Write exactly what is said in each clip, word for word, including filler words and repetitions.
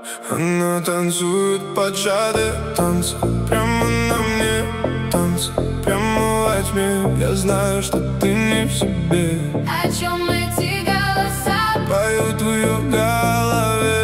Она танцует поджатые танцы прямо на мне, танцы прямо во тьме. Я знаю, что ты не в себе. О чем эти голоса поют в ее голове.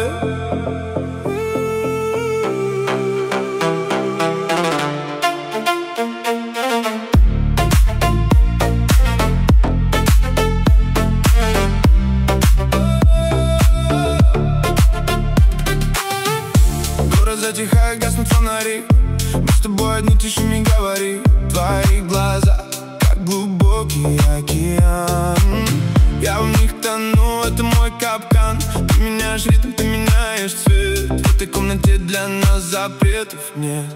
Затихая, гаснут фонари. Мы с тобой одни, тише не говори. Твои глаза, как глубокий океан. Я в них тону, это мой капкан. Ты меняешь ритм, ты меняешь цвет. В этой комнате для нас запретов нет.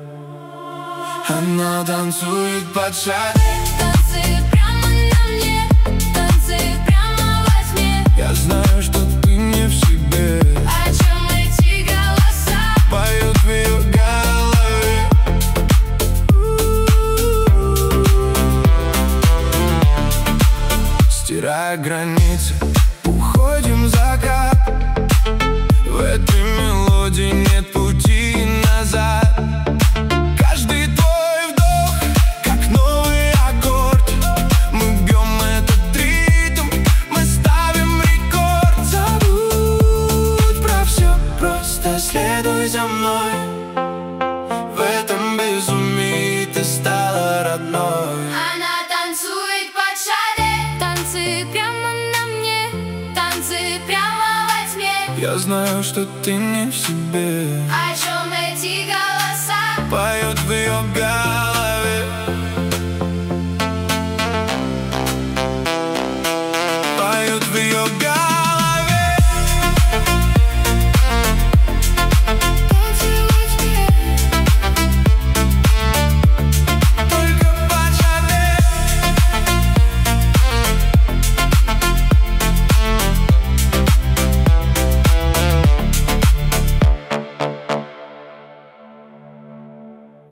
Она танцует под шаг. танцы прямо на мне, танцы прямо во тьме. Я знаю, что ты не в себе. О чем эти голоса поют в ее голове. Стирая границы, уходим в закат. В этой мелодии нет пути назад. Каждый твой вдох, как новый аккорд. Мы бьем этот ритм, мы ставим рекорд. Забудь про все, просто следуй за мной. В этом безумии ты стала родной. Она танцует под шаре. Танцы прямо на мне, танцы прямо во тьме. Я знаю, что ты не в себе. О чем эти голоса поют в ее голове.